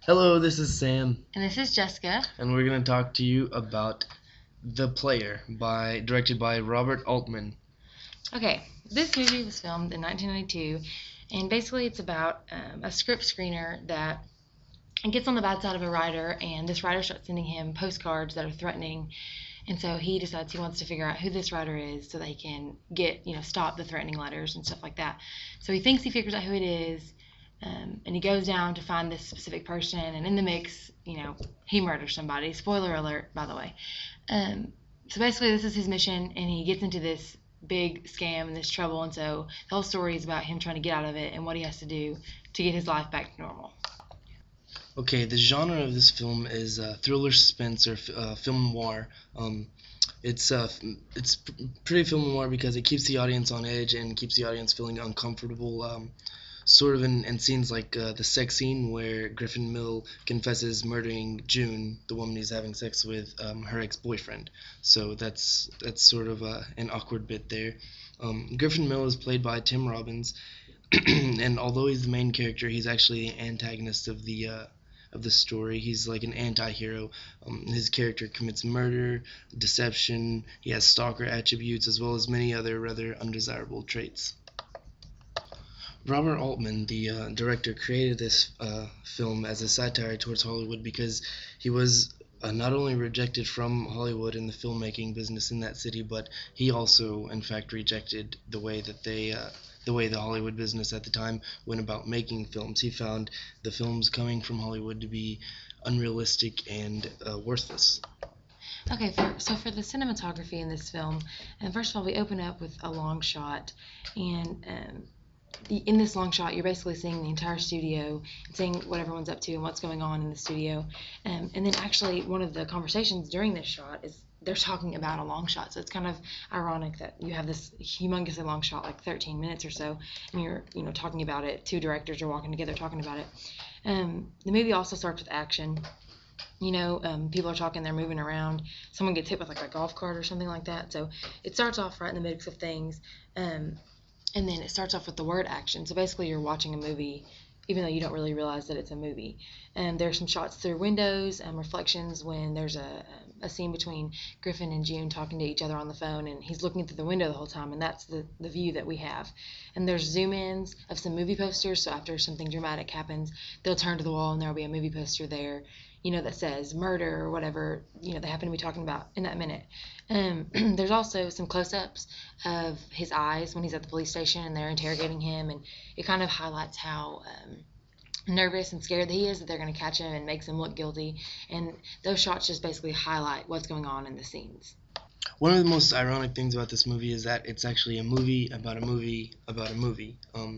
Hello, this is Sam, And this is Jessica. and we're going to talk to you about The Player, directed by Robert Altman. Okay, this movie was filmed in 1992, and basically it's about a script screener that gets on the bad side of a writer, and this writer starts sending him postcards that are threatening, and so he decides he wants to figure out who this writer is so that he can stop the threatening letters and stuff like that. So he thinks he figures out who it is, and he goes down to find this specific person, and in the mix, he murders somebody. Spoiler alert, by the way. Um, so basically, this is his mission, and he gets into this big scam and this trouble, and so the whole story is about him trying to get out of it and what he has to do to get his life back to normal. Okay, the genre of this film is thriller suspense or film noir. It's pretty film noir because it keeps the audience on edge and keeps the audience feeling uncomfortable. Sort of in scenes like the sex scene where Griffin Mill confesses murdering June, the woman he's having sex with, her ex-boyfriend. So that's sort of an awkward bit there. Griffin Mill is played by Tim Robbins, and although he's the main character, he's actually the antagonist of the story. He's like an anti-hero. His character commits murder, deception. He has stalker attributes as well as many other rather undesirable traits. Robert Altman, the director, created this film as a satire towards Hollywood because he was not only rejected from Hollywood and the filmmaking business in that city, but he also, in fact, rejected the way the Hollywood business at the time went about making films. He found the films coming from Hollywood to be unrealistic and worthless. Okay, so for the cinematography in this film, and first of all, we open up with a long shot, and in this long shot, you're basically seeing the entire studio and seeing what everyone's up to and what's going on in the studio. And then actually, one of the conversations during this shot is they're talking about a long shot. So it's kind of ironic that you have this humongously long shot, like 13 minutes or so, and you're talking about it. Two directors are walking together talking about it. The movie also starts with action. People are talking, they're moving around. Someone gets hit with like a golf cart or something like that. So it starts off right in the mix of things. And then it starts off with the word action. So basically, you're watching a movie, even though you don't really realize that it's a movie. And there's some shots through windows and reflections when there's a scene between Griffin and June talking to each other on the phone, and he's looking through the window the whole time, and that's the view that we have. And there's zoom-ins of some movie posters, so after something dramatic happens, they'll turn to the wall, and there'll be a movie poster there, that says murder or whatever, they happen to be talking about in that minute. There's also some close-ups of his eyes when he's at the police station and they're interrogating him, and it kind of highlights how nervous and scared that he is that they're going to catch him and makes him look guilty. And those shots just basically highlight what's going on in the scenes. One of the most ironic things about this movie is that it's actually a movie about a movie about a movie.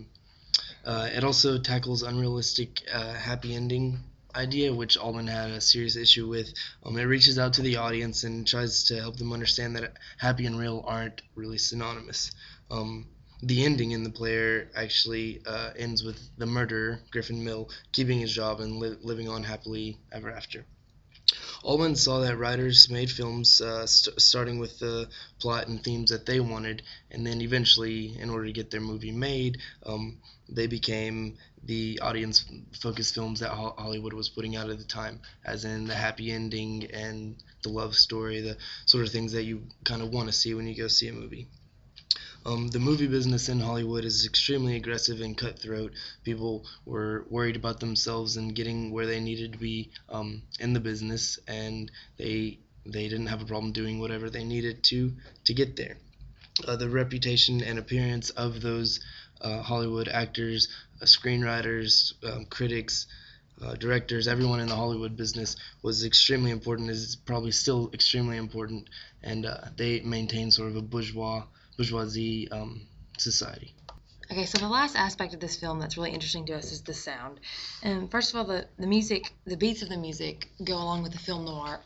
It also tackles unrealistic happy ending idea, which Altman had a serious issue with. It reaches out to the audience and tries to help them understand that happy and real aren't really synonymous. The ending in The Player actually ends with the murderer, Griffin Mill, keeping his job and living on happily ever after. Altman saw that writers made films starting with the plot and themes that they wanted, and then eventually, in order to get their movie made, they became the audience-focused films that Hollywood was putting out at the time, as in the happy ending and the love story, the sort of things that you kind of want to see when you go see a movie. The movie business in Hollywood is extremely aggressive and cutthroat. People were worried about themselves and getting where they needed to be in the business, and they didn't have a problem doing whatever they needed to get there. The reputation and appearance of those Hollywood actors, screenwriters, critics, directors, everyone in the Hollywood business was extremely important. Is probably still extremely important, and they maintain sort of a bourgeoisie society. Okay, so the last aspect of this film that's really interesting to us is the sound. First of all, the music, the beats of the music go along with the film noir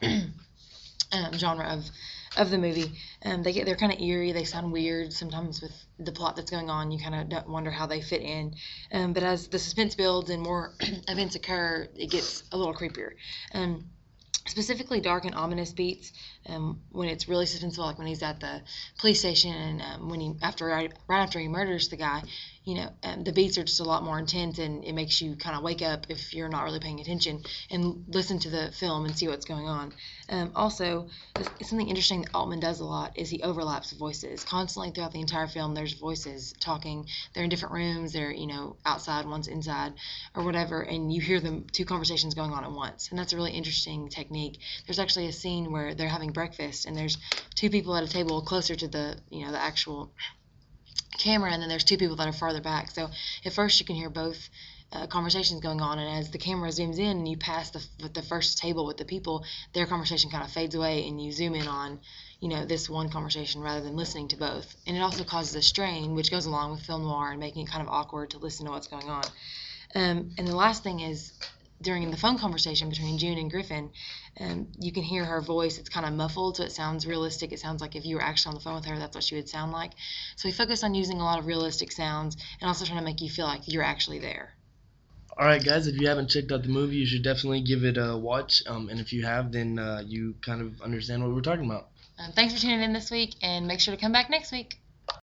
genre of the movie. They're kind of eerie. They sound weird sometimes with the plot that's going on. You kind of wonder how they fit in. But as the suspense builds and more events occur, it gets a little creepier. Specifically dark and ominous beats when it's really suspenseful, like when he's at the police station and when right after he murders the guy, the beats are just a lot more intense, and it makes you kind of wake up if you're not really paying attention and listen to the film and see what's going on. Also, something interesting that Altman does a lot is he overlaps voices. Constantly throughout the entire film, there's voices talking. They're in different rooms. They're, outside, one's inside, or whatever, and you hear them two conversations going on at once. And that's a really interesting technique. There's actually a scene where they're having breakfast, and there's two people at a table closer to the actual camera, and then there's two people that are farther back. So at first you can hear both conversations going on, and as the camera zooms in and you pass the first table with the people, their conversation kind of fades away, and you zoom in on this one conversation rather than listening to both. And it also causes a strain, which goes along with film noir and making it kind of awkward to listen to what's going on. And the last thing is, during the phone conversation between June and Griffin, you can hear her voice. It's kind of muffled, so it sounds realistic. It sounds like if you were actually on the phone with her, that's what she would sound like. So we focus on using a lot of realistic sounds and also trying to make you feel like you're actually there. All right, guys, if you haven't checked out the movie, you should definitely give it a watch. And if you have, then you kind of understand what we're talking about. Thanks for tuning in this week, and make sure to come back next week.